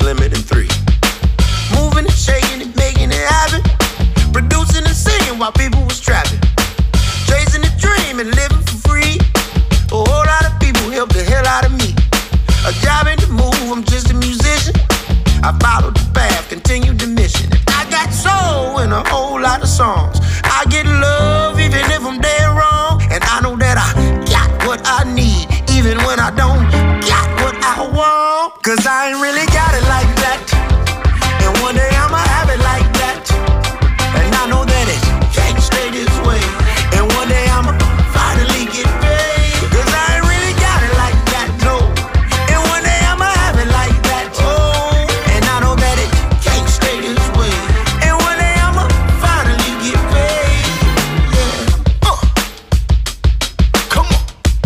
slimmer than 3. Moving and shaking and making it happen. Producing and singing while people was trapping. Chasing the dream and living for free. A whole lot of people helped the hell out of me. A job ain't the move, I'm just a musician. I followed the path, continued the mission. I got soul in a whole lot of songs. I get love even if I'm dead wrong. And I know that I got what I need, even when I don't got what I want. Cause I ain't really got it like that. And one day I'ma have it like that. And I know that it can't stay this way. And one day I'ma finally get paid. Cause I ain't really got it like that, no. And one day I'ma have it like that. Oh, and I know that it can't stay this way. And one day I'ma finally get paid. Yeah. Come on.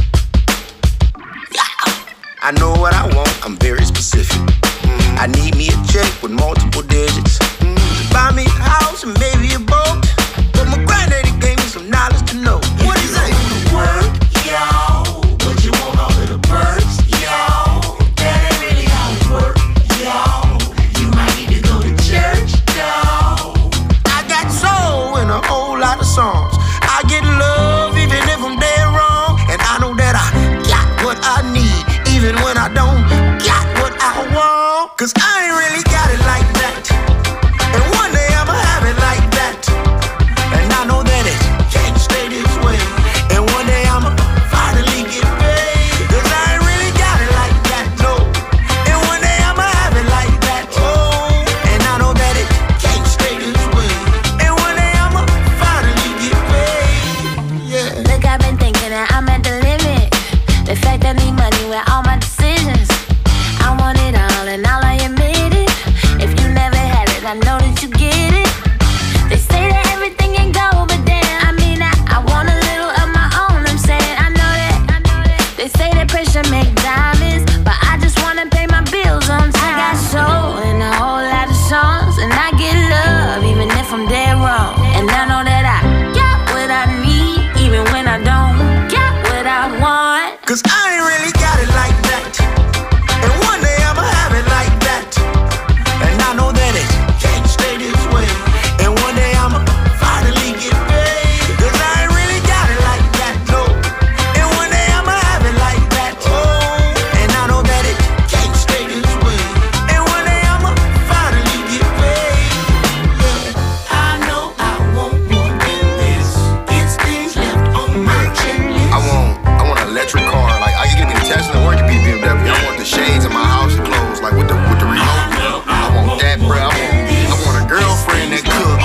Yeah. I know what I want, I'm very specific. I need me a check with multiple digits. To buy me a house and maybe a boat. But my granddaddy gave me some knowledge to know. What is it? Work, y'all. But you want all of the perks, y'all. That ain't really how it works, y'all. You might need to go to church, y'all. I got soul in a whole lot of songs. I get love even if I'm dead wrong. And I know that I got what I need, even when I don't got what I want. Cause I ain't really got it like that. And one day I'ma have it like that. And I know that it can't stay this way. And one day I'ma finally get paid. Cause I ain't really got it like that, no. And one day I'ma have it like that. Oh, and I know that it can't stay this way. And one day I'ma finally get paid. Yeah. Look, I've been thinking that I'm at the limit. The fact that I need money with all my decisions. I want it all and all I admit it. If you never had it, I know that you get it. They say that everything can go, but then I mean I want a little of my own. I'm saying I know that. They say that pressure make diamonds, but I just wanna pay my bills on time. I got soul in a whole lot of songs, and I get love even if I'm dead wrong. And I know that I got what I need, even when I don't got what I want. Cause I ain't really got it like that. And one day I'ma have it like that. And I know that it can't stay this way. And one day I'ma finally get paid. Cause I ain't really got it like that, no. And one day I'ma have it like that. Oh, and I know that it can't stay this way. And one day I'ma finally get paid. Yeah. I know I want more than this. It's things left on my checklist. I want an electric car. Like, I can give me the Tesla or it can be BMW. I want the shades in my house closed, like with the remote. I want that, bro. I want a girlfriend that cook.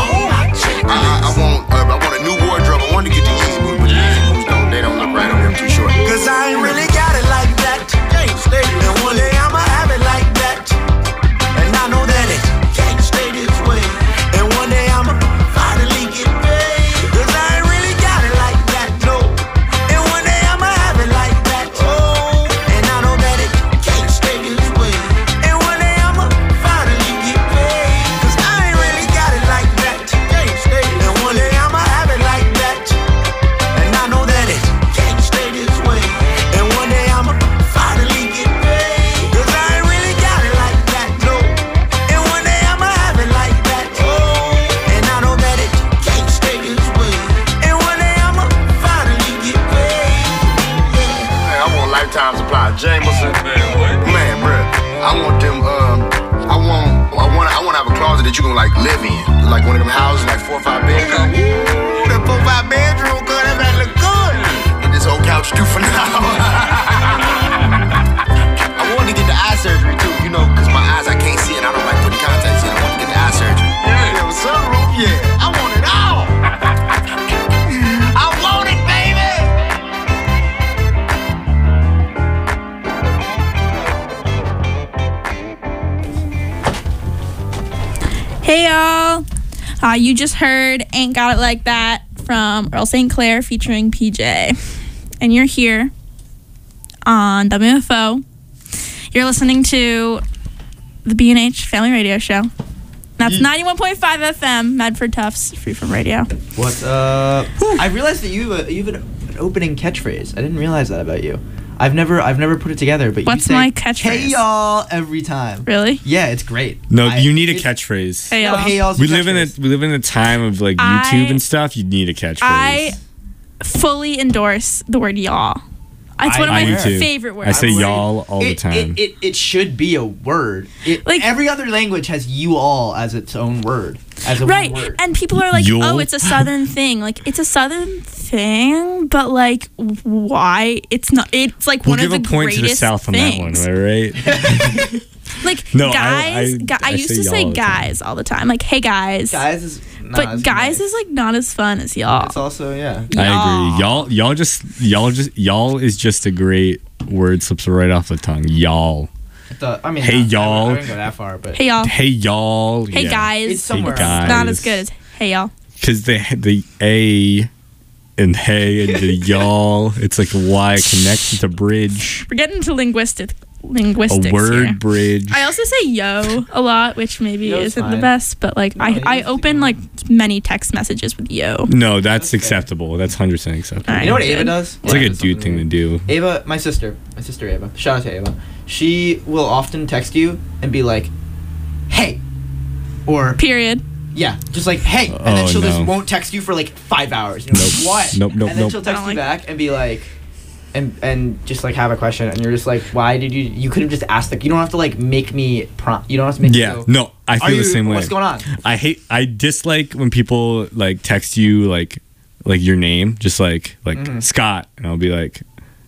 I want a new wardrobe. I want to get the Yeezy boots, but the Yeezy boots they don't look right on me. I'm too short. Cause I ain't really got it like that. And one day I'ma have it like that. And I know that it can't stay this way. And one day I'ma finally get paid. Cause I ain't really got it like that, no. And one day I'ma have it like that. Oh, and I know that it can't stay this way. And one day I'ma finally get paid. Cause I ain't really got it like that. And one day I'ma have it like that. And I know that it can't stay this way. And one day I'ma finally get paid. Cause I ain't really got it like that, no. And one day I'ma have it like that. Oh, and I know that it can't stay this way. And one day I'ma finally get paid. Yeah. Hey, I want lifetime supply. Jameson. Man, bruh. I want them, I want to have a closet that you can like live in. Like one of them houses, like 4 or 5 bedrooms. Ooh, that 4 or 5 bedroom, girl, that man look good. Get this old couch too for now. I wanted to get the eye surgery too, you know, cause my eyes, I can't see it. I don't like putting contacts in. I want to get the eye surgery. Yeah, with sunroof, yeah. I want it all. I want it, baby. Hey y'all, you just heard Ain't Got It Like That from Earl St. Clair featuring PJ. And you're here on WFO. You're listening to the B&H Family Radio Show. That's 91.5 FM, Medford Tufts, Free From Radio. What's up? I realized that you have an opening catchphrase. I didn't realize that about you. I've never put it together, but What's you say, my catchphrase? Hey y'all every time. Really? Yeah, it's great. No, you need a it's- catchphrase. Hey, No, y'all. hey y'all's we a live in catchphrase. a time of like YouTube and stuff. You need a catchphrase. I fully endorse the word y'all. It's one of I my do too. favorite words. I say I'm aware. y'all all the time. It should be a word. Like- Every other language has you all as its own word. As a Right, one word. and people are like, You'll- "Oh, it's a Southern thing." Like, it's a Southern thing, but like, why? It's not. It's like We'll one give of a the point to the greatest South on that one, things. am I right? Like, No, guys. I I used say to y'all say all the time. guys all the time. Like, hey guys. Guys is not but as guys nice. is like not as fun as y'all. It's also yeah. I agree. Y'all is just a great word, slips right off the tongue. Y'all. I mean, Hey, y'all. I wouldn't go that far, but Hey y'all. Hey y'all. Hey guys. It's somewhere Hey, else. guys. Not as good as hey y'all. Because the A and hey and the y'all, it's like the Y connects to bridge. We're getting into linguistics A word here. bridge. I also say yo a lot, which maybe Yo's isn't the fine. best, but like No, I yo's open fine. like many text messages with yo. No, that's fair. acceptable. That's 100% acceptable. Alright. You know what Good. Ava does? It's like a Ava does dude something thing to weird. do. Ava, my sister Ava. Shout out to Ava. She will often text you and be like, "Hey," or Period. yeah, just like "Hey," and then Oh, she'll just no. won't text you for like 5 hours. You're like, Nope. what? Nope, nope, And then nope. she'll I text don't you like back and be like, and just like have a question, and you're just like, why did you could have just asked, like, you don't have to like make me prompt. You don't have to make me Yeah, go, no, I "Are feel the you- same way. What's going on? I dislike when people like text you like your name, just like Scott, and I'll be like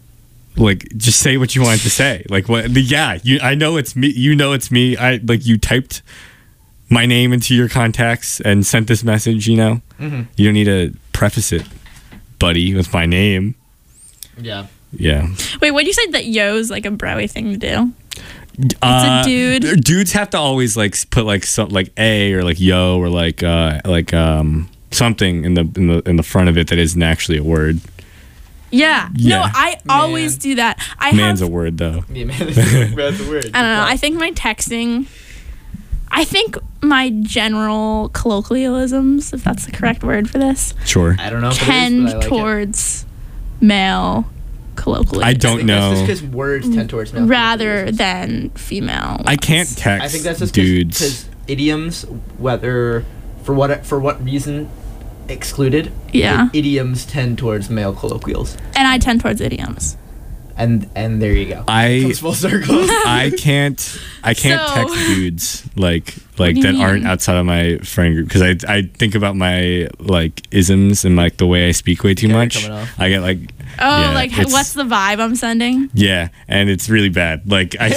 just say what you wanted to say. Like what? I know it's me. You know it's me. I like you typed my name into your contacts and sent this message. You know, Mhm. you don't need to preface it, buddy, with my name. Yeah. Yeah. Wait, what you said that yo's like a broy thing to do? It's a dude. Dudes have to always like put like some like a or like yo or like something in the front of it that isn't actually a word. Yeah. Yeah. No, I always do that. I Man's have a word though. Yeah, man. That's a word. I don't know. I think my texting, I think my general colloquialisms, if that's the correct word for this, Sure. I don't know if tend it is, but I like it. towards male colloquialisms. I don't know. That's just because words tend towards male. rather colloquialisms. than female. I can't ones. text I think that's just dudes. because idioms, whether for what reason excluded, Yeah. idioms tend towards male colloquials, And I tend towards idioms. and there you go. I Comes full circle. I can't So- text dudes like do you that aren't mean? outside of my friend group because I think about my like isms and like the way I speak way too Okay, much. coming off. I get like Oh, yeah, like it's- what's the vibe I'm sending? yeah, and it's really bad. Like I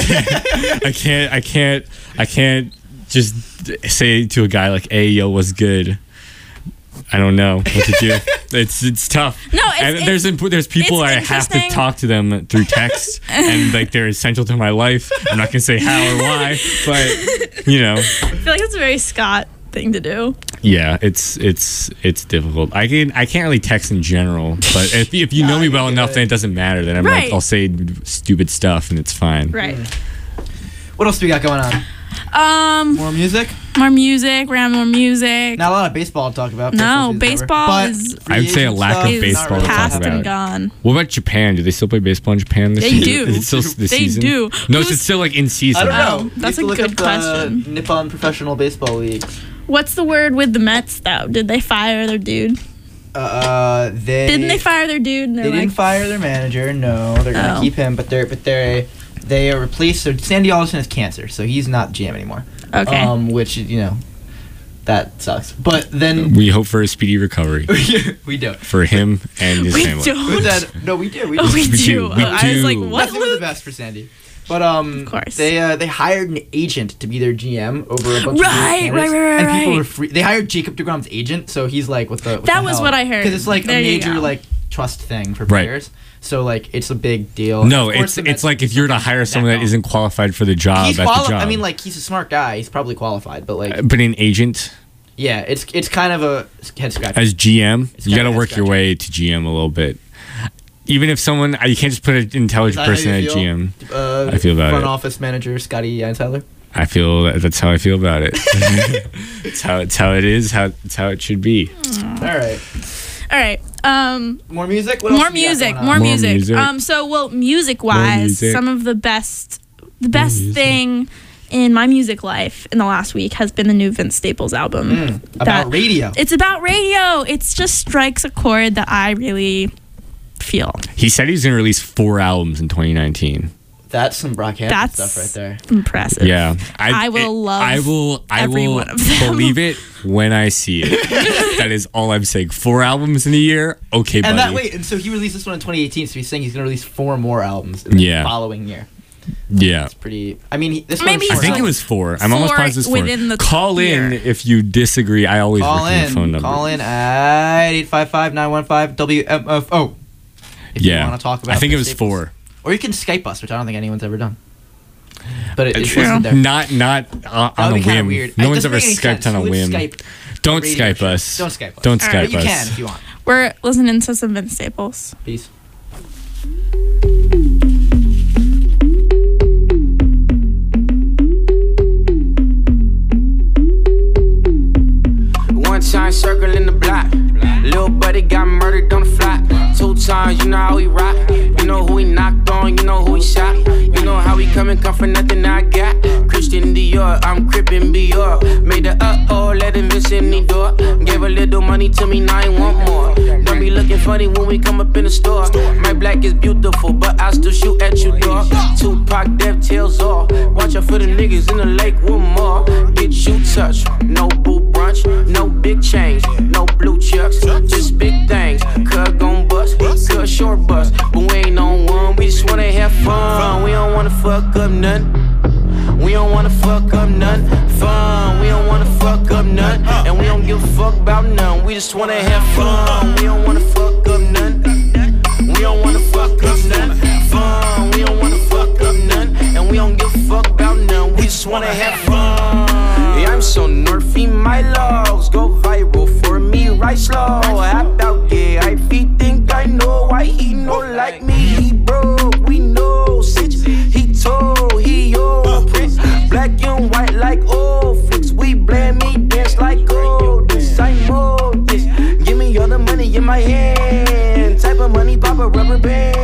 can't I can't just say to a guy like, "Hey, yo, what's good?" I don't know what to do. It's tough. No, and it's- there's people it's I have to interesting. talk to them through text, and like they're essential to my life. I'm not gonna say how or why, but you know, I feel like it's a very Scott thing to do. yeah, it's difficult. I can't really text in general, but if you know me well enough, then it doesn't matter. Then I'm Right. like I'll say stupid stuff and it's fine. Right. What else do we got going on? More music? More music. We're having more music. Not a lot of baseball to talk about. No, Baseball season's over. baseball But is- I would say a free lack of agent is stuff, baseball not to talk past about. and gone. What about Japan? Do they still play baseball in Japan this They season? do. Is it still the They season? do. No, is Who's- it still like in season? I don't know. Oh, You that's have to a look good up the question. Nippon Professional Baseball League. What's the word with the Mets though? Did they fire their dude? Didn't they fire their dude? And They they're didn't like, fire their manager. No, they're gonna Oh. keep him, but they are replaced. So Sandy Alderson has cancer, so he's not GM anymore. okay. Which that sucks. But then We hope for a speedy recovery we don't. for him and his we family. don't. No, we do. We Oh, do. we We do. do. We I was like, do. what? Nothing but the Luke? best for Sandy. But Of course. they hired an agent to be their GM over a bunch Right, of right, and people right. were free. They hired Jacob deGrom's agent, so he's like, what the? That was what I heard. Because it's like There a you major go. like trust thing for Right. players. So like it's a big deal. No, Of course, the it's Mets like if you're to hire someone that dumb. isn't qualified for the job He's at the job. I mean, like he's a smart guy. He's probably qualified, but like but an agent yeah, it's kind of a head scratcher. as GM, It's you got kinda to work your head-scratcher. way to GM a little bit. Even if someone, you can't just put an intelligent Is that how person you at feel? GM. I feel about front it. office manager Scotty Tyler. I feel that's how I feel about it. It's how it is. It's how it should be. All right. All right. More music. What else More do you got music, going on? more More music. music. So, well, music-wise, music. some of the best music. thing in my music life in the last week has been the new Vince Staples album. About radio. It's about radio. It just strikes a chord that I really feel. He said he's gonna release 4 albums in 2019. That's some Brockhampton That's stuff right there. impressive. Yeah, I will love I will every one of them. believe it when I see it. That is all I'm saying. 4 albums in a year. Okay, buddy. And so he released this one in 2018. So he's saying he's gonna release 4 more albums in the Yeah. following year. Yeah. It's pretty. I mean, this Maybe one's I think short. it was 4. I'm almost 4 positive it's 4. within the Call in year. if you disagree. I always Call recommend the phone in. number. Call in at 855-915 WMFO. If Yeah. you want to talk about. I think it Vince was Staples. 4. Or you can Skype us, which I don't think anyone's ever done. But it's True. listed there. Not That on would a be kinda whim. weird. No It one's doesn't ever make any Skyped sense. on a Who would whim. Skype Don't a radio Skype show? us. Don't Skype us. Don't All right. Skype But you us. can if you want. We're listening to some Vince Staples. Peace. One time circling the block. Little buddy got murdered on the fly. 2 times, you know how he rock. You know who he knocked on, you know who he shot. You know how he come for nothing I got. Christian Dior, I'm crippin' Dior. Made the let him miss in the door. Gave a little money to me, now I want more. Don't be looking funny when we come up in the store. My black is beautiful, but I still shoot at you, dog. Tupac, Dev tails off. Watch out for the niggas in the lake with more. Get you touched, no boo brunch, no big change, no blue chucks, just big things. Cuz gon' bust, cuz short bust, but we ain't on one. We just wanna have fun. We don't wanna fuck up nothing. We don't wanna fuck up none. Fun, we don't wanna fuck up none. And we don't give a fuck about none. We just wanna have fun. We don't wanna fuck up none. We don't wanna fuck up none. Fun, we don't wanna fuck up none. And we don't give a fuck about none. We just wanna have fun. Yeah, I'm so nerfy, my logs go viral for me, right slow. How about gay? I think I know why he know like me. He broke, we know. Sitch, he told, he yo. Prince, black and white like old flicks. We blame me, dance like gold. This I know this. Give me all the money in my hand. Type of money, pop a rubber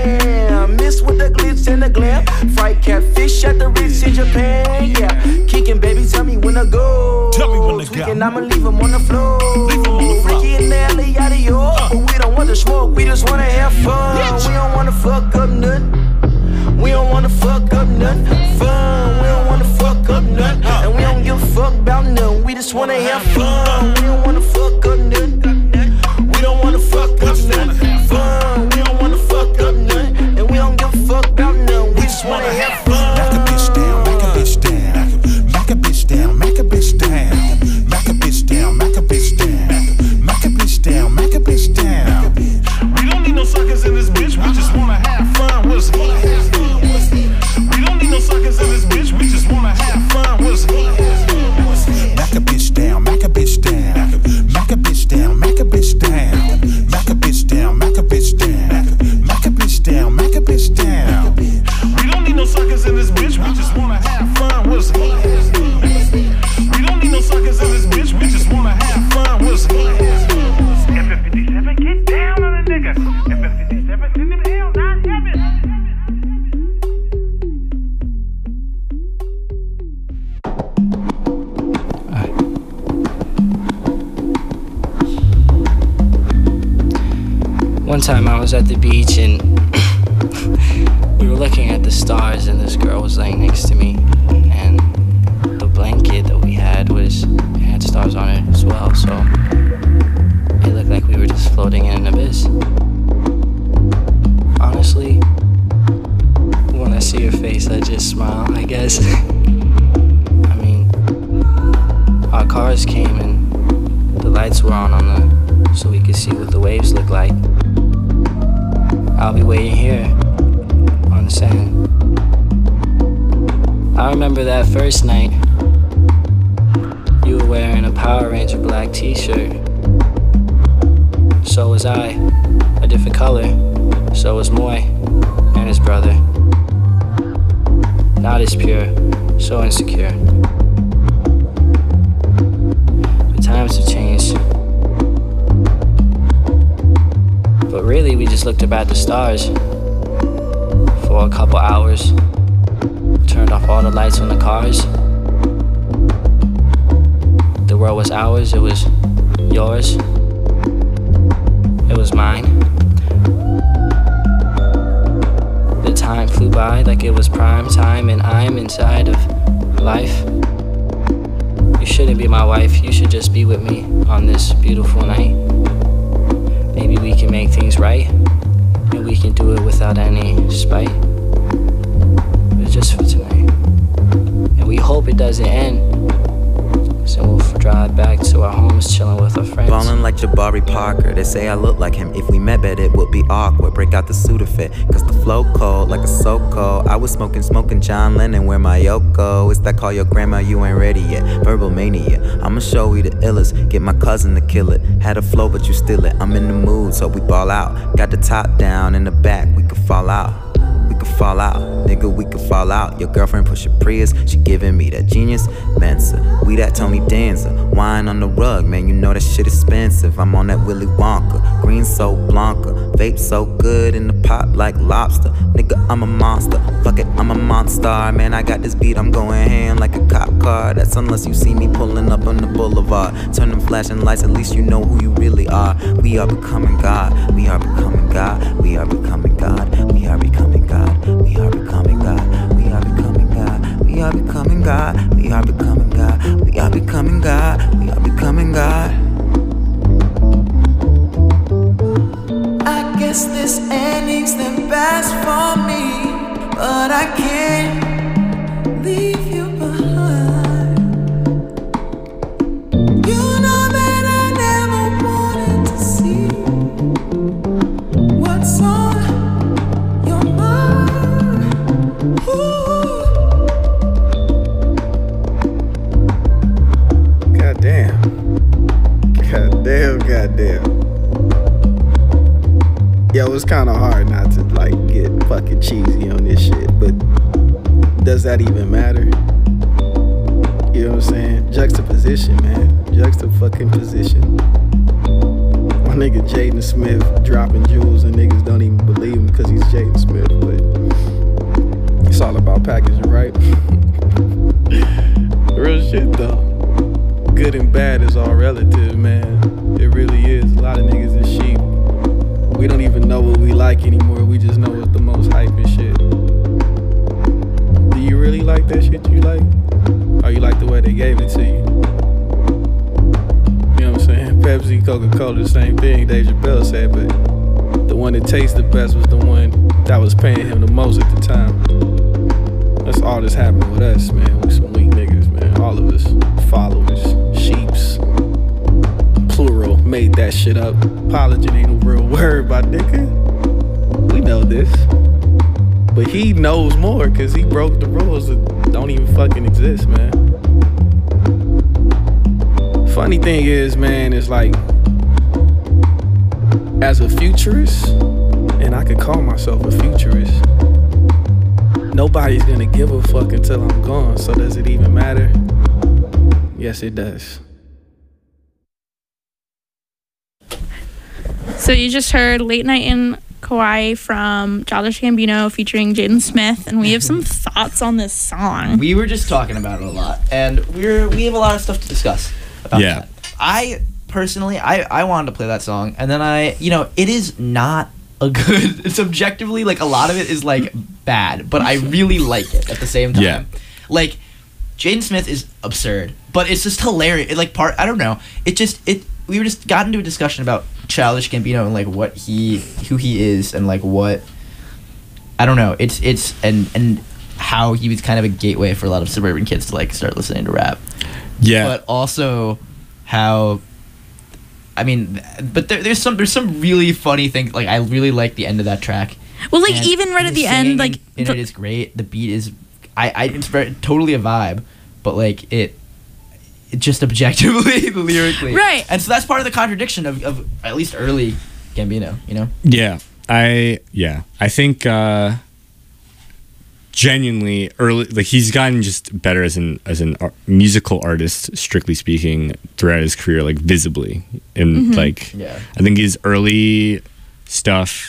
band. Miss with the glitz and the glam. Fried catfish at the Ritz in Japan. Yeah, kicking, baby, tell me when to go. Tell me when to go. Tweaking, I'ma leave him on the floor. Leave him on the floor. Ricky in the alley, out of your. But we don't want to smoke, we just wanna have fun. We don't wanna fuck up nothing. We don't wanna fuck up nothing. Fun, we don't wanna fuck up nothing. And we don't give a fuck about nothing. We just wanna have fun. We don't wanna fuck up nothing. We don't wanna fuck up nothing. Fun, we don't wanna fuck up nothing. And we don't give a fuck about nothing. We just wanna have fun. Mack a bitch down, mack a bitch down. Mack a bitch down, mack a bitch down. Mack a bitch down, mack a bitch down. Mack a bitch down, mack a bitch down. We don't need no suckers in this bitch, we just wanna have fun. What's We don't need no suckers in this bitch, we just wanna have fun. What's Mack a bitch down, mack a bitch down. Mack a bitch down, mack a bitch down. Mack a bitch down, mack a bitch down. Mack a bitch down, mack a bitch down. We don't need no suckers in this bitch, we just wanna have fun. What's We don't need no suckers in this bitch, we just wanna have fun. What's F-57, get down on a nigga. F-57, send him hell, not heaven. One time I was at the beach and we were looking at the stars and this girl was laying next to me and the blanket that we had had stars on it as well, so it looked like we were just floating in an abyss. Honestly, when I see her face I just smile, I guess. I mean, our cars came and the lights were on so we could see what the waves look like. I'll be waiting here on the sand. I remember that first night. You were wearing a Power Ranger black t-shirt. So was I, a different color. So was Moy and his brother. Not as pure, so insecure. But times have changed. just looked up at the stars for a couple hours. Turned off all the lights on the cars. The world was ours, it was yours, it was mine. The time flew by like it was prime time, and I'm inside of life. You shouldn't be my wife, you should just be with me on this beautiful night. Maybe we can make things right, and we can do it without any spite. But just for tonight. And we hope it doesn't end. So we'll drive back to our homes, chilling with our friends. Ballin' like Jabari Parker. They say I look like him. If we met, bet it would be awkward. Break out the Sudafed, cause the flow cold like a so cold. I was smoking John Lennon. Where my Yoko? It's that call your grandma, you ain't ready yet. Verbal mania. I'ma show you the illest. Get my cousin to kill it. Had a flow, but you steal it. I'm in the mood, so we ball out. Got the top down in the back, we could fall out. We could fall out, nigga, we could fall out. Your girlfriend push a Prius, she giving me that genius Mensa. We that Tony Danza, wine on the rug, man, you know that shit expensive. I'm on that Willy Wonka, green so Blanca, vape so good in the pot like lobster. Nigga, I'm a monster, fuck it, I'm a monster. Man, I got this beat, I'm going ham like a cop car. That's unless you see me pulling up on the boulevard. Turn them flashing lights, at least you know who you really are. We are becoming God, we are becoming God, we are becoming God, we are becoming God. We are becoming God, we are becoming God, we are becoming God, we are becoming God, we are becoming God, we are becoming God. I guess this ending's the best for me, but I can't leave you behind. You know that I never wanted to see what's on your mind. Goddamn. Yo, it's kind of hard not to like get fucking cheesy on this shit, but does that even matter? You know what I'm saying? Juxtaposition, man. Juxtafucking position. My nigga Jaden Smith dropping jewels and niggas don't even believe him because he's Jaden Smith, but it's all about packaging, right? Real shit though. Good and bad is all relative, man. It really is. A lot of niggas is sheep. We don't even know what we like anymore. We just know what's the most hype and shit. Do you really like that shit you like? Or you like the way they gave it to you? You know what I'm saying? Pepsi, Coca-Cola, the same thing Dave Chappelle said, but the one that tastes the best was the one that was paying him the most at the time. That's all that's happening with us, man. We some weak niggas, man. All of us. Followers, sheeps, plural, made that shit up. Apology ain't a real word, my nigga. We know this. But he knows more because he broke the rules that don't even fucking exist, man. Funny thing is, man, it's like, as a futurist, and I could call myself a futurist, nobody's gonna give a fuck until I'm gone, so does it even matter? Yes, it does. So you just heard Late Night in Kauai from Childish Gambino featuring Jaden Smith, and we have some thoughts on this song. We were just talking about it a lot, and we have a lot of stuff to discuss about that. I personally, I wanted to play that song, and then it is not a good, it's objectively, like, a lot of it is, like, bad, but I really like it at the same time. Yeah. Like, Jaden Smith is absurd, but it's just hilarious. It, like, I don't know. We were just got into a discussion about Childish Gambino and, like, who he is, and, like, what, I don't know. And how he was kind of a gateway for a lot of suburban kids to, like, start listening to rap. Yeah. But also how, I mean, but there's some really funny things. Like, I really like the end of that track. Well, like, And even right at the end, like, it is great. The beat is, it's totally a vibe, but, like, it just objectively, lyrically, right. And so that's part of the contradiction of at least early Gambino, you know? Yeah, I think genuinely early, like, he's gotten just better as an musical artist, strictly speaking, throughout his career, like, visibly, and like, Yeah. I think his early stuff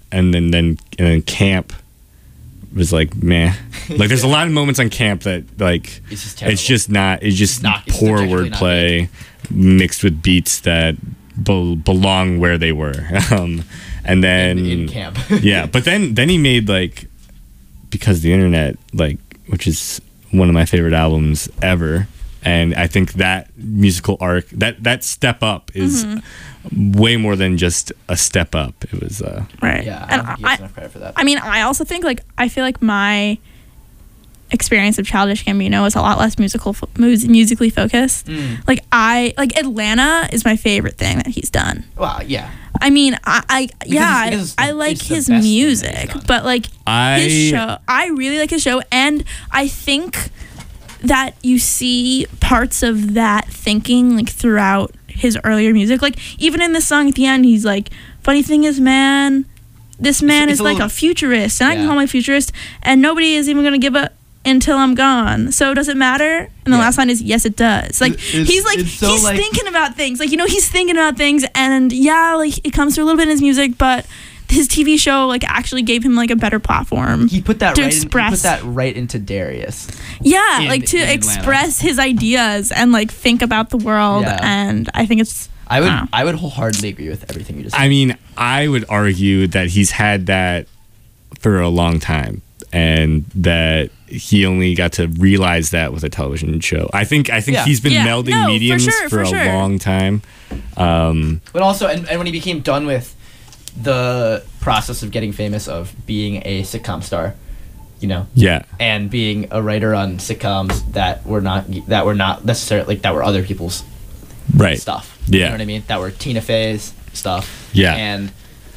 and then Camp was like meh. Like there's a lot of moments on Camp that like It's just not poor objectively not wordplay mixed with beats that belong where they were. And then in Camp. yeah, but then he made like Because the Internet, like, which is one of my favorite albums ever. And I think that musical arc, that step up is way more than just a step up. It was right. Yeah, I And don't think he gets enough credit for that. I mean, I also think like I feel like my experience of Childish Gambino is a lot less musically focused. Like Atlanta is my favorite thing that he's done. Well, yeah. I mean, I like it's the his best thing that he's music, done. but like his show, I really like his show, and I think that you see parts of that thinking like throughout his earlier music. Like even in the song at the end, he's like, "Funny thing is, man, this man it's is a like little- a futurist, and I can Yeah. call him a futurist, and nobody is even gonna give a." Until I'm gone. So does it matter? And the Yeah. last line is yes, it does. Like he's so, like- thinking about things. Like, you know, he's thinking about things, and yeah, like it comes through a little bit in his music, but his TV show like actually gave him like a better platform. He put that to right. He put express- that right into Darius. Yeah, in- like to in Atlanta. express his ideas and like think about the world. Yeah. And I think it's I would wholeheartedly agree with everything you just said. I mean, I would argue that he's had that for a long time, and that he only got to realize that with a television show. I think Yeah. he's been Yeah. melding No, for mediums sure, for for a sure. long time. But also, and when he became done with the process of getting famous, of being a sitcom star, you know, Yeah. and being a writer on sitcoms that were not necessarily like that were other people's Right. stuff. Yeah. You know what I mean? That were Tina Fey's stuff. Yeah. And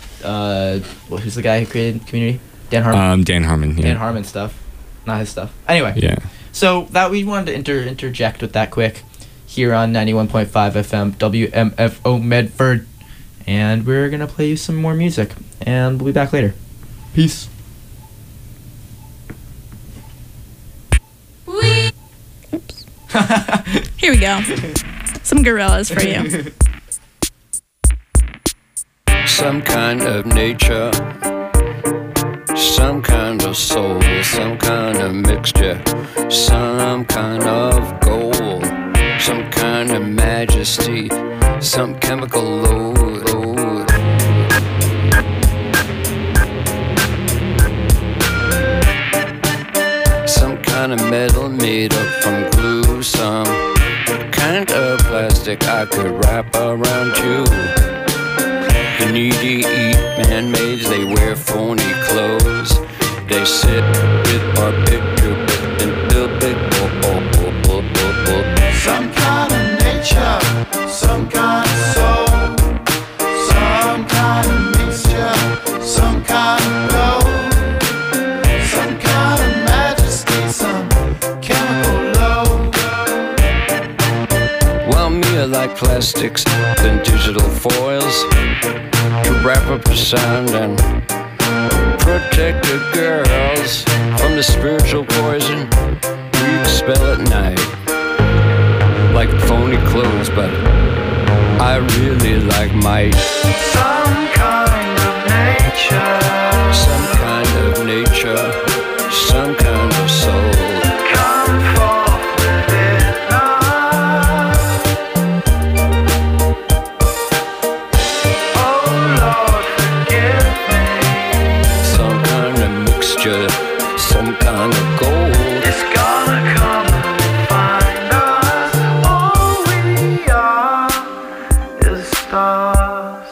who's the guy who created Community? Dan Harmon. Dan Harmon. Yeah. Dan Harmon stuff, not his stuff. Anyway. Yeah. So that we wanted to interject with that quick here on 91.5 FM WMFO Medford, and we're gonna play you some more music, and we'll be back later. Peace. here we go. Some gorillas for you. Some kind of nature, some kind of soul, some kind of mixture, some kind of gold, some kind of majesty, some chemical load. Some kind of metal made up from glue, some kind of plastic I could wrap around you. The needy eat man-mades, they wear phony clothes. They sit with our picture and build big. Some kind of nature, some kind of soul, some kind of mixture, some kind of gold, some kind of majesty, some chemical load. Well, me I like plastics than digital foils to wrap up the sound and protect the girls from the spiritual poison we expel at night. Like phony clothes, but I really like might. Some kind of nature, Some kind of nature, some kind of soul. come forth within us. Oh Lord, forgive me. Some kind of mixture, some kind of gold. It's gonna come and find us. All we are is stars.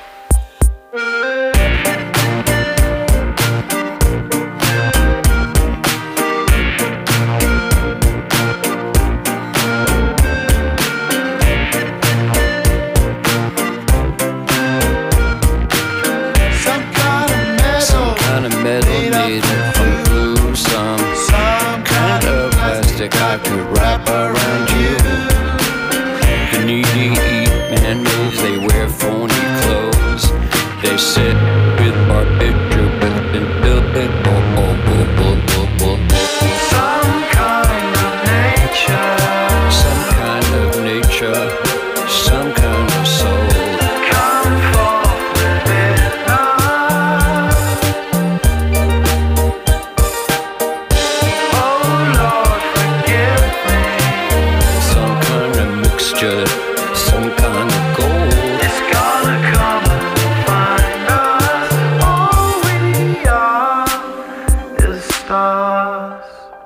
Some kind of metal, Some kind of metal made from glue. Some some kind of plastic I could wrap around you. The needy eat man-mades, they wear phony clothes. They sit with our picture and build big. Some kind of nature, Some kind of nature, some kind of soul. come forth within us. just some kind of gold. It's gonna come and find us. All we are is stars.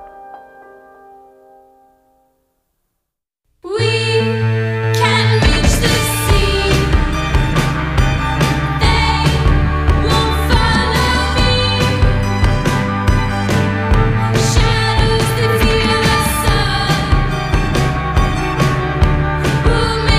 We can reach the sea. They won't follow me. Shadows that feel the sun will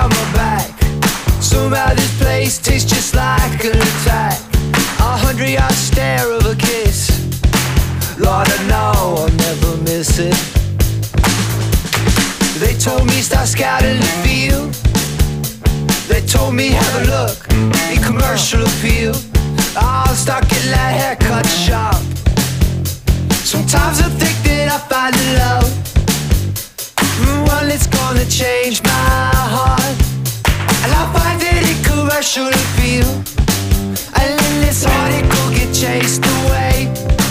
down my back. Somehow this place tastes just like an attack. 100-yard stare of a kiss. Lord, I know I'll never miss it. They told me start scouting the field. They told me have a look in commercial appeal. I'll start getting that haircut sharp. Sometimes I think that I find the love, one that's gonna change my heart. And I find it in commercial appeal, and then this heartache will get chased away.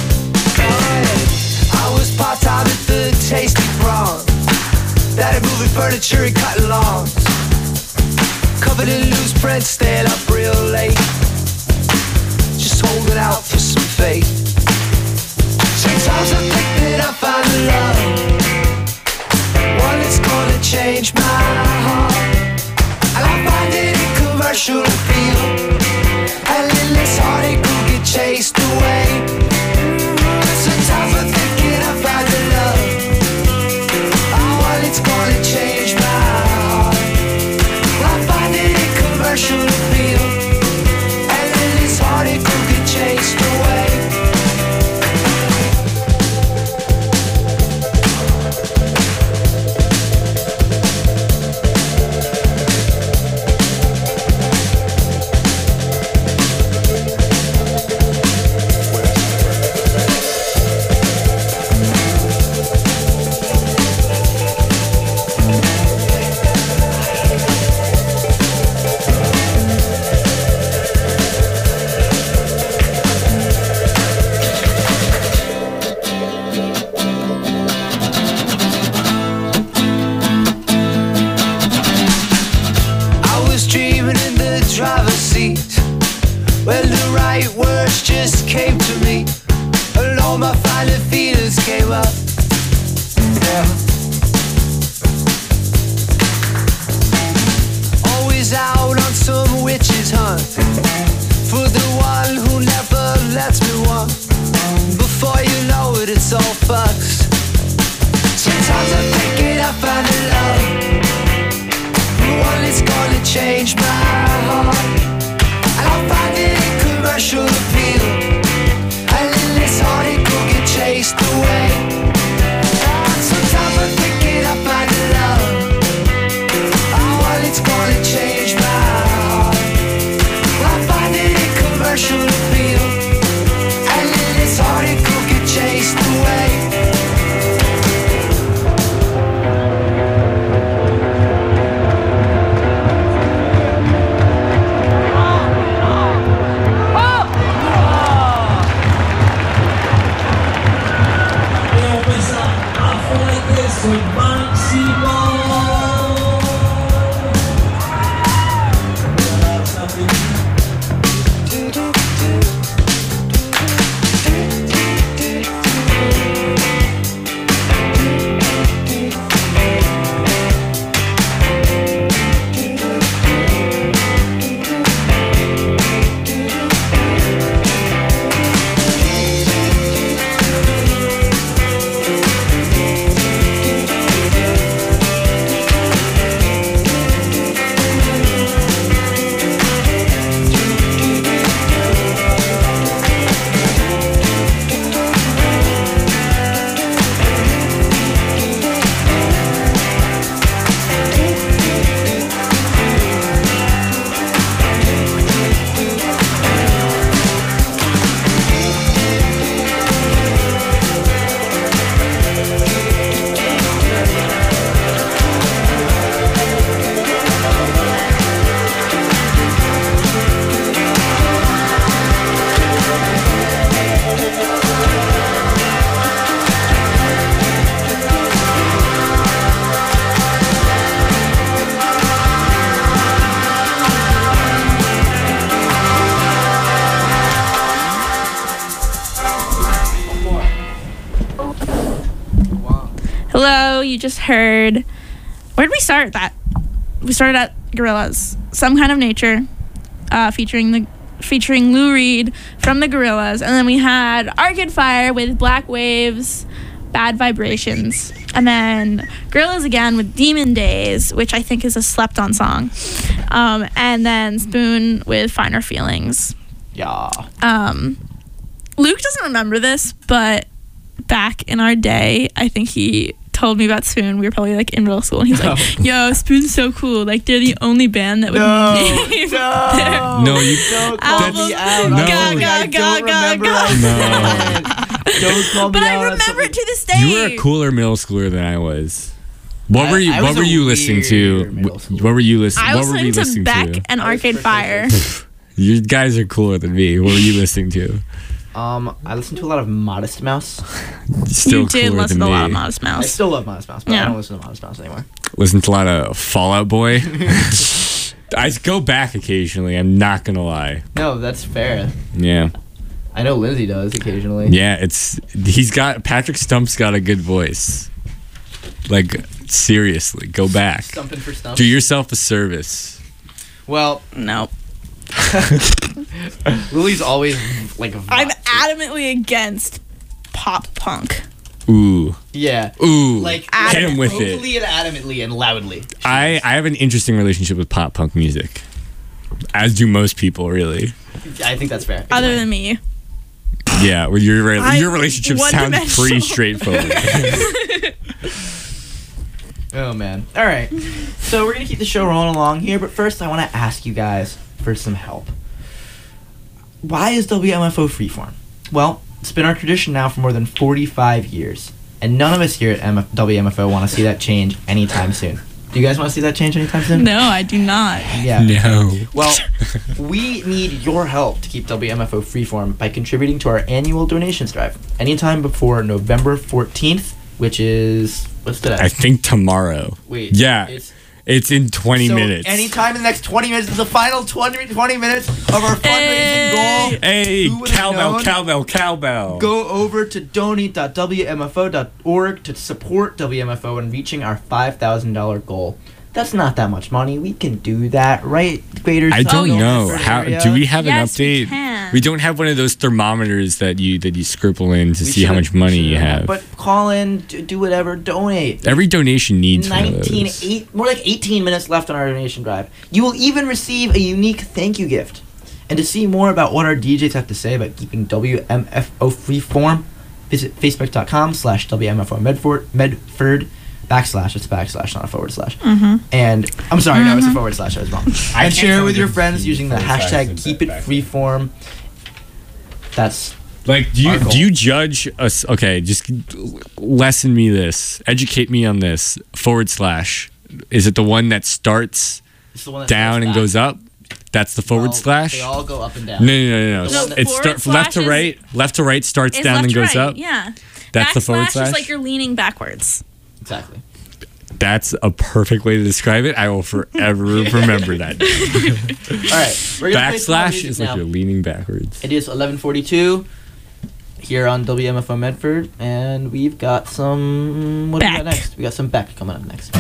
I was part-time at the Tasty Prawns, that had moving furniture and cutting lawns, covered in loose prints, staying up real late, just holding out for some faith. Sometimes I think that I find the love, one that's gonna change my heart. And I find it in commercial appeal, and then this heartache will get chased away. Sometimes I think that I find the love, one that's gonna change my heart. I find it in commercial appeal, and then this heartache will get chased away. Driver's seat, when the right words just came to me, and all my finer feelings came up. Yeah. Always out on some witch's hunt for the one who never lets me want. Before you know it, it's all fucks. Sometimes I think it, I find a love, one that's gonna change my heart. And I'll find it in commercial appeal, and then this heartache will get chased away. Sometimes I think it, I find a love, one that's gonna change my heart. I'll find it in commercial appeal, and then this heartache will get chased away. Hello, you just heard. Where did we start that? We started at Gorillaz, Some Kind of Nature, featuring Lou Reed from the Gorillaz, and then we had Arcade Fire with Black Waves, Bad Vibrations. And then Gorillaz again with Demon Days, which I think is a slept on song. And then Spoon with Finer Feelings. Yeah. Luke doesn't remember this, but back in our day, I think he told me about Spoon. We were probably like in middle school, and he's like, "Yo, Spoon's so cool. Like they're the only band that would name No, you don't call me out. No. Don't call me But out. I remember it to this day. You were a cooler middle schooler than I was. What were you? I What was were a you listening to? weird middle schooler. What were you listening? I What was were we listening to listening Beck and Arcade Fire. You guys are cooler than me. What were you listening to? I listened to a lot of Modest Mouse. Still You did cooler listen than to a lot of me. Modest I Mouse. still love Modest Mouse, but I Yeah. don't listen to Modest Mouse anymore. Listen to a lot of Fallout Boy. I go back occasionally. I'm not gonna lie. No, that's fair. Yeah, I know Lindsay does occasionally. yeah. Patrick Stump's got a good voice. Like seriously, go back. Stumping for Stump. Do yourself a service. Well, No. Lily's always like. I'm adamantly against pop punk. Ooh, Yeah. ooh. Like hit him with it. vocally and adamantly and loudly. I have an interesting relationship with pop punk music, as do most people, really. I think that's fair. Other than me. Yeah, well, your I'm relationship sounds one-dimensional. pretty straightforward. Oh man. All right. So we're gonna keep the show rolling along here, but first I want to ask you guys for some help. Why is WMFO freeform? Well, it's been our tradition now for more than 45 years, and none of us here at WMFO want to see that change anytime soon. Do you guys want to see that change anytime soon? No, I do not. Yeah. No. Well, we need your help to keep WMFO freeform by contributing to our annual donations drive anytime before November 14th, which is what's today? I think tomorrow. Wait. Yeah, it's in 20 so minutes. Anytime in the next 20 minutes is the final 20 minutes of our fundraising goal. Hey, Who would've known? cowbell. Go over to donate.wmfo.org to support WMFO in reaching our $5,000 goal. That's not that much money. We can do that, right, Greater I don't Southern know. Bedford How area? do we have Yes, an we update? can. We don't have one of those thermometers that you scribble in to We see how should've- much money you should've, have. But call in, do whatever, donate. Every donation needs one of those. More like 18 minutes left on our donation drive. You will even receive a unique thank you gift. And to see more about what our DJs have to say about keeping WMFO freeform, visit facebook.com/WMFO Medford /, it's a /, not a /. And I'm sorry, no, it's a /. I was wrong. I And share it with can't your find friends the using the // hashtag and #KeepItFreeform. That's Like, Our goal. do you judge us? Okay, just lesson me this. Educate me on this. /. Is it the one that starts it's the one that down starts and back. goes up? That's the /. Well, No, They all go up and down. no. No, the It's forward left to slash right. Left to right starts It's down left and to goes right, up. Yeah. That's the Backslash /. is like you're leaning backwards. Exactly. That's a perfect way to describe it. I will forever remember that. All right. We're gonna play some more // music is like now. you're leaning backwards. It is 11:42 here on WMFO Medford, and we've got some. What do we got Beck. next? We got some Beck coming up next.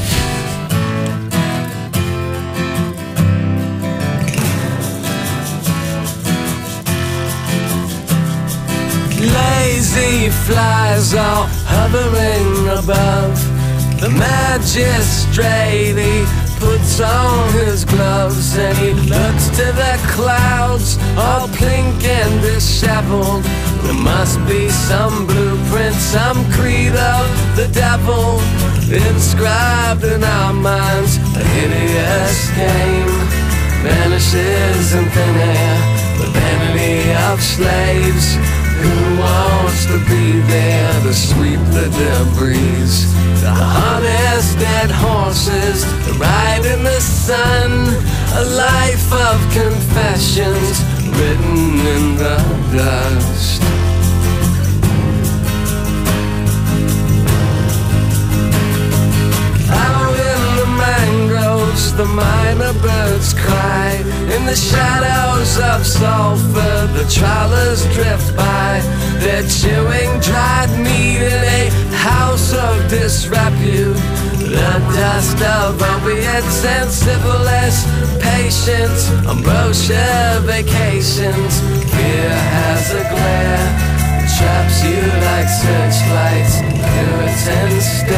Lazy flies are hovering above the magistrate. He puts on his gloves and he looks to the clouds, all pink and disheveled. There must be some blueprint, some creed of the devil inscribed in our minds. A hideous game vanishes in thin air. The vanity of slaves. Who wants to be there to sweep the debris? The honest dead horses, the ride in the sun. A life of confessions written in the dust. Out in the mangroves, the minor birds cry. In the shadows of sulfur, the trawlers drift by. They're chewing dried meat in a house of disrepute. The dust of opiates and syphilis, patience, ambrosia vacations. Fear has a glare, traps you like searchlights. Puritans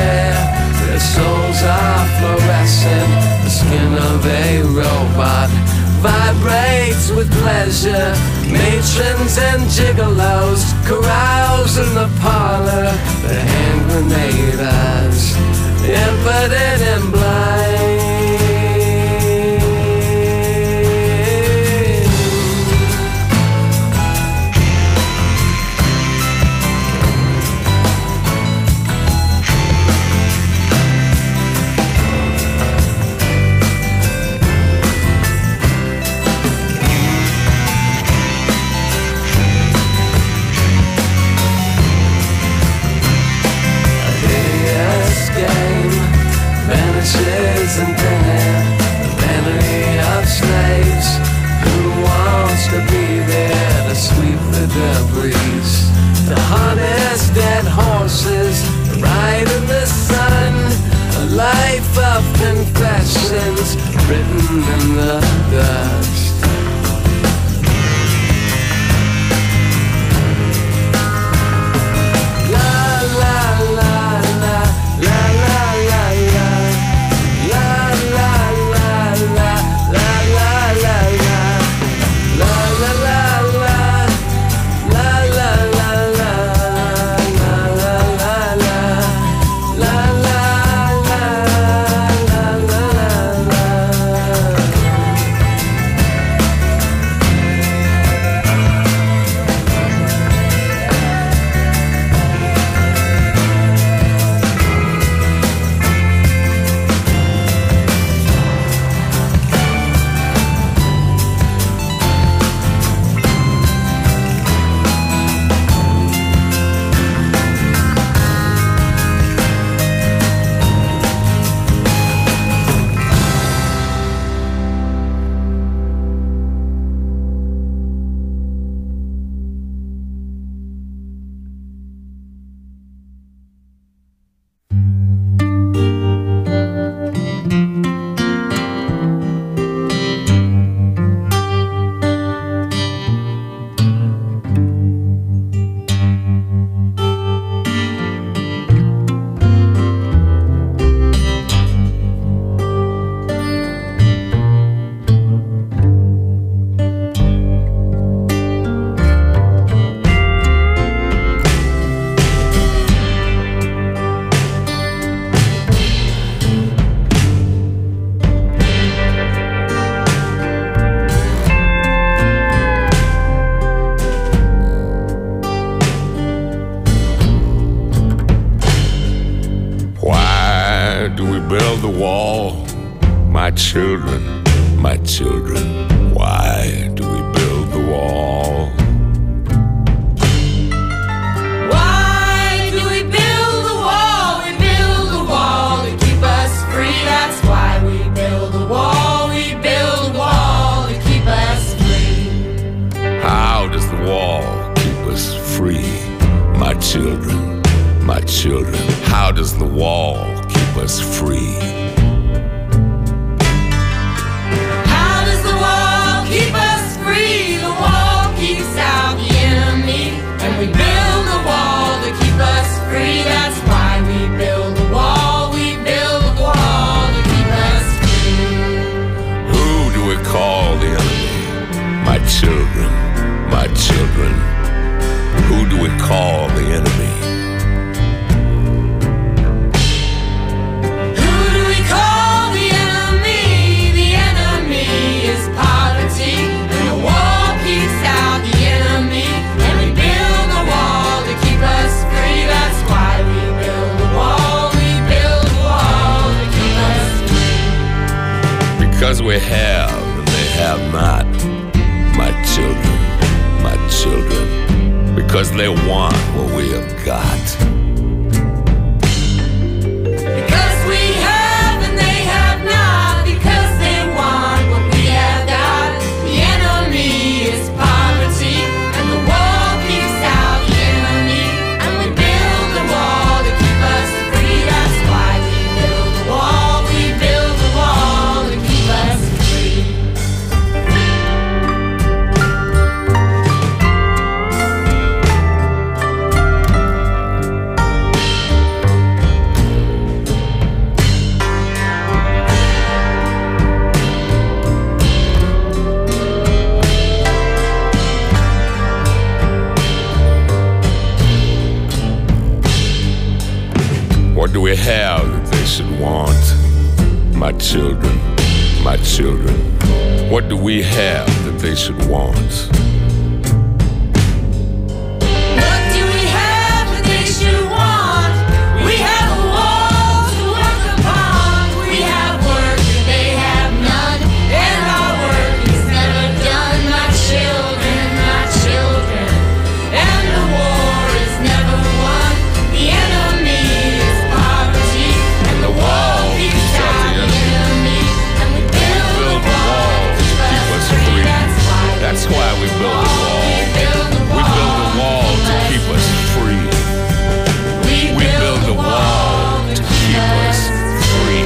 skin of a robot vibrates with pleasure. Matrons and gigolos carouse in the parlor. The hand grenaders, impotent and blind. Vanishes and then the memory of slaves. Who wants to be there to sweep the debris? To harness dead horses, ride in the sun. A life of confessions written in the dust. My children, why do we build the wall? Why do we build the wall? We build the wall to keep us free. That's why we build the wall. We build the wall to keep us free. How does the wall keep us free? My children, how does the wall keep us free? Keep us free, the wall keeps out the enemy. And we build the wall to keep us free. That's why we build the wall. We build the wall to keep us free. Who do we call the enemy? My children, who do we call the enemy? Because we have and they have not, my children, because they want what we have got. Because we have and they have not, because they want what we have got. The enemy is poverty, and the wall keeps out the enemy. And we build the wall to keep us free. That's why we build the wall. We build the wall to keep us free. What do we have that they should want? My children, my children. What do we have that they should want? What do we have that they should want? We have a wall to work upon. We have work that they have none, and our work is never done. My children, my children. And the war is never won. The enemy is poverty, and the wall keeps out the enemy. And we build a wall to keep us free. That's why we build a wall. We build a wall to keep us free. We build a wall to keep us free.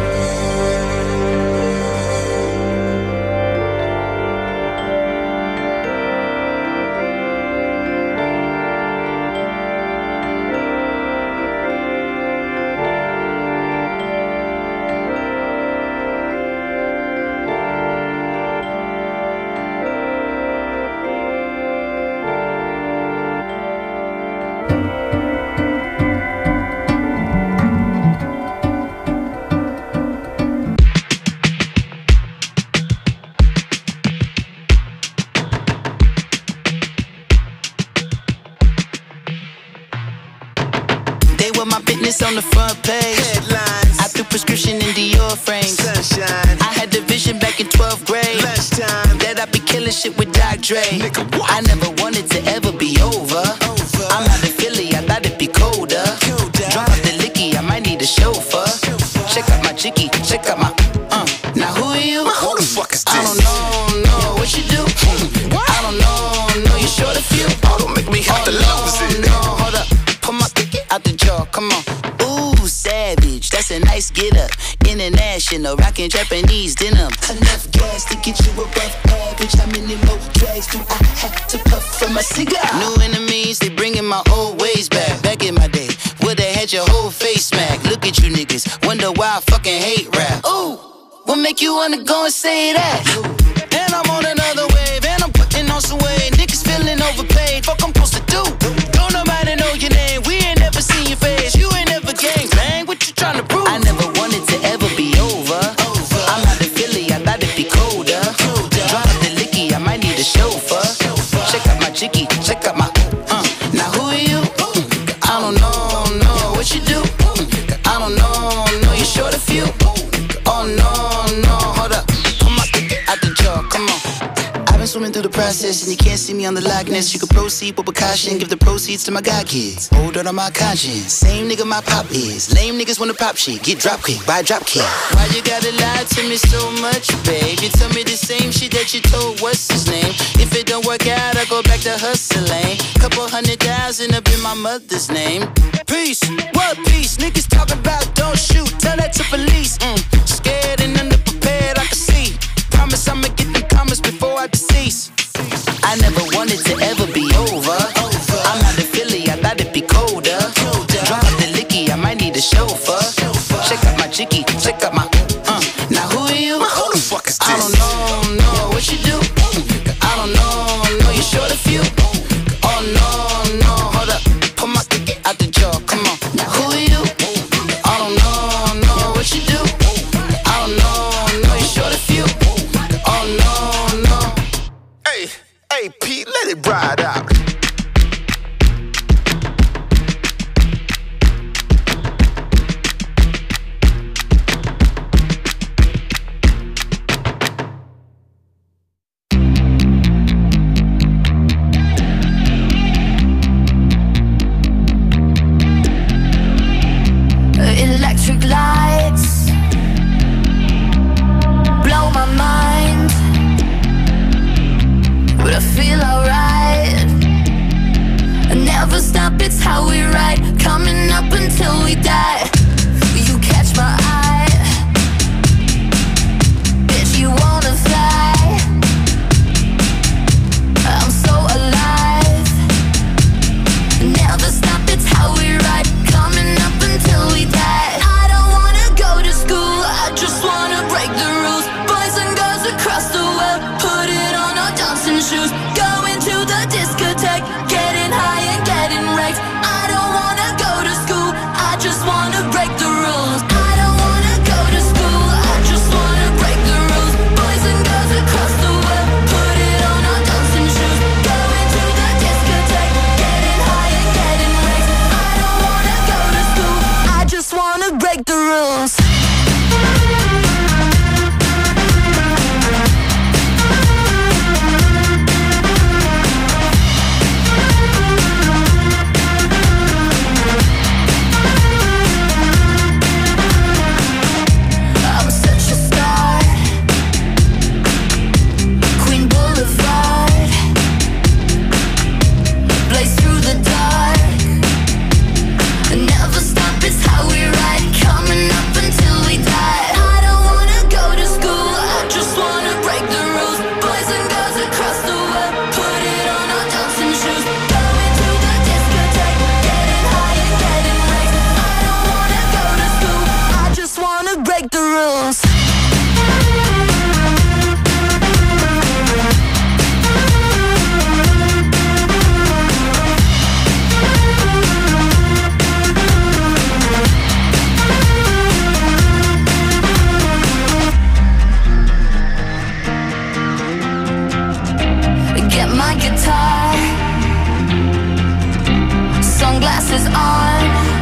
They were my business on the front page. Headlines. I threw prescription in Dior frames. Sunshine. I had the vision back in 12th grade. Lunchtime. That I'd be killing shit with Dr. Dre. I never wanted to ever be over. I'm out of Philly, I thought it'd be colder. Drop the licky, I might need a chauffeur. Check out my chicky, check out my Now who are you? Who the fuck is this? I don't know what you do. I don't know you short a few. Oh, don't make me have to lose it. No, hold up. Put my picky out the jar, come on. Ooh, savage, that's a nice get up. International, rockin' Japanese denim. Enough gas to get you above average. How many more drags do I have to puff for my cigar? New enemies, they bringing my old ways back. Back in my day, where they had your whole face smacked. Look at you niggas, wonder why I fucking hate rap. Ooh, what make you wanna go and say that? And I'm on another wave, and I'm putting on some weight. Niggas feeling overpaid, fuck I'm supposed to do? Don't nobody know your name, we ain't never seen your face. You ain't never gang bang, what you trying to prove? I never wanted to ever be over. I'm out of Philly, I thought it'd be colder. Drop the licky, I might need a chauffeur. Check out my chicky, check out my Now who are you? I don't know what you do. I don't know you short a few. Oh no, hold up. Put my out the jar, come on. I've been swimming through the process, and you can't see me on the likeness. You can proceed with caution, give the proceeds to my god kids. Hold on my conscience, same nigga my pop is. Lame niggas wanna pop shit, get drop kick, buy drop kick. Why you gotta lie to me so much, babe? You tell me the same shit that you told what's his name. If it don't work out, I go back to hustling. Couple 100,000 up in my mother's name. Peace, what peace? Niggas talking about don't shoot, tell that to police. Scared and underprepared, I can see. Promise I'ma get them comments before I decease. I never wanted to ever be over. I'm out of Philly, I thought it'd be colder. Drop the licky, I might need a chauffeur. Check out my chicky, check out my Now who are you? Who the fuck is this? I don't know what you do. I don't know you short a few. Oh no, hold up. Put my out the jar, come on. Now who are you? I don't know what you do. I don't know you short a few. Oh no. Hey, Pete, let it ride out. Electric lights blow my mind, but I feel alright. I never stop, it's how we ride, coming up until we die. You catch my eye, bitch, you wanna fly. I'm so alive. Never stop, it's how we ride, coming up until we die. I don't wanna go to school, I just wanna break the rules. Boys and girls across the world, put it on our dancing shoes. Going to the discotheque, getting high and getting wrecked. I don't wanna go to school, I just wanna sunglasses on,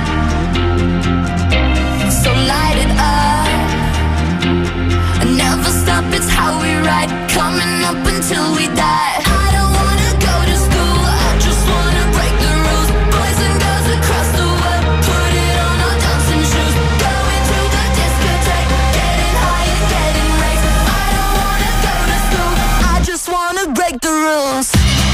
so light it up. Never stop, it's how we ride, coming up until we die. I don't wanna go to school, I just wanna break the rules. Boys and girls across the world, put it on our dancing shoes. Going to the discotheque, getting high and getting raised. I don't wanna go to school, I just wanna break the rules.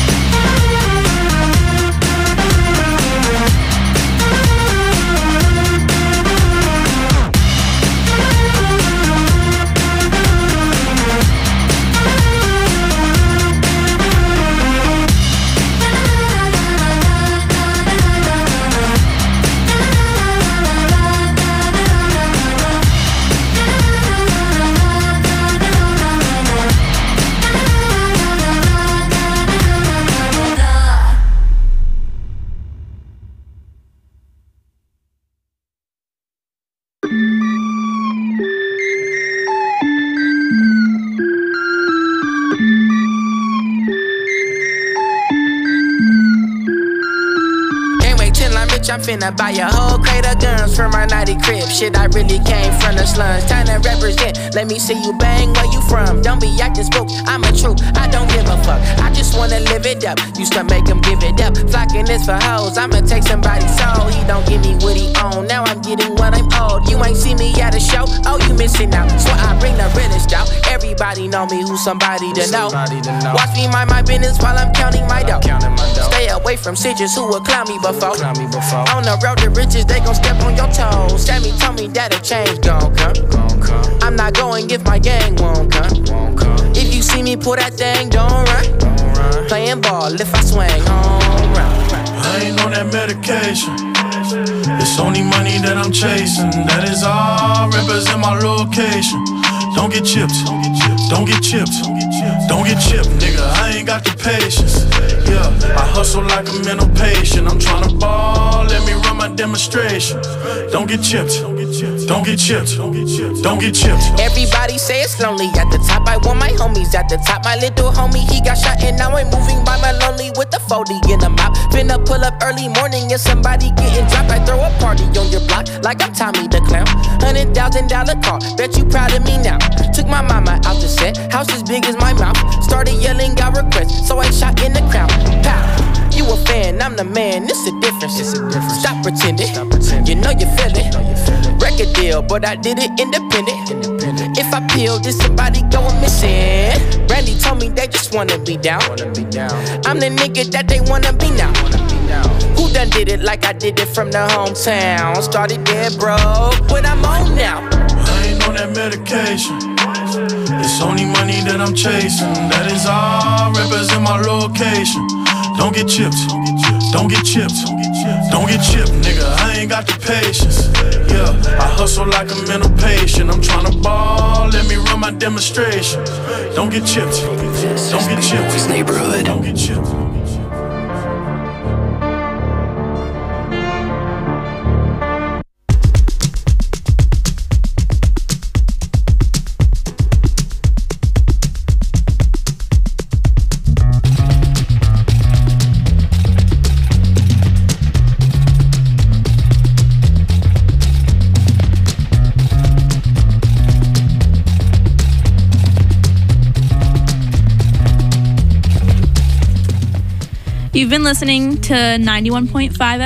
I'm finna buy a whole crate of guns for my nighty crib. Shit, I really came from the slums. Time to represent. Let me see you bang, where you from? Don't be acting spook. I'm a true, I don't give a fuck. I just wanna live it up. Used to make him give it up. Flocking this for hoes. I'ma take somebody's soul. He don't give me what he own. Now I'm getting what I'm owed. You ain't see me at a show. Oh, you missing out. So I bring the realest out. Everybody know me, who's somebody to know. Watch me mind my business while I'm counting my dough. Stay away from bitches who will clown me before. On the road to riches, they gon' step on your toes. Sammy told me that a change gon' come. I'm not going if my gang won't come. If you see me pull that thing, don't run. Playing ball if I swing home run. I ain't on that medication. It's only money that I'm chasing. That is all represent my location. Don't get chipped. Don't get chipped. Don't get chipped, nigga. I ain't got the patience. Yeah, I hustle like a mental patient. I'm tryna ball, let me run my demonstration. Don't get chipped. Don't get chipped. Don't get chipped. Everybody say it's lonely at the top. I want my homies at the top. My little homie, he got shot and now I'm moving by my lonely with the 40 in the mouth. Finna pull up early morning and somebody getting dropped. I throw a party on your block like I'm Tommy the Clown. $100,000 car, bet you proud of me now. Took my mama out the set, house as big as my mouth. Started yelling out requests, so I shot in the crowd. Pow! You a fan, I'm the man, it's a difference. Stop pretending, you know you feel it. Record deal, but I did it independent. If I peel, then somebody going missing. Randy told me they just wanna be down. I'm the nigga that they wanna be now. Who done did it like I did it from the hometown? Started dead broke, but I'm on now. I ain't on that medication. It's only money that I'm chasing. That is all represent my location. Don't get chipped. Don't get chipped. Don't get chipped, nigga. I ain't got the patience. Yeah, I hustle like a mental patient. I'm tryna ball, let me run my demonstration. Don't get chipped. Don't get chipped. This neighborhood. Don't get chipped. You've been listening to 91.5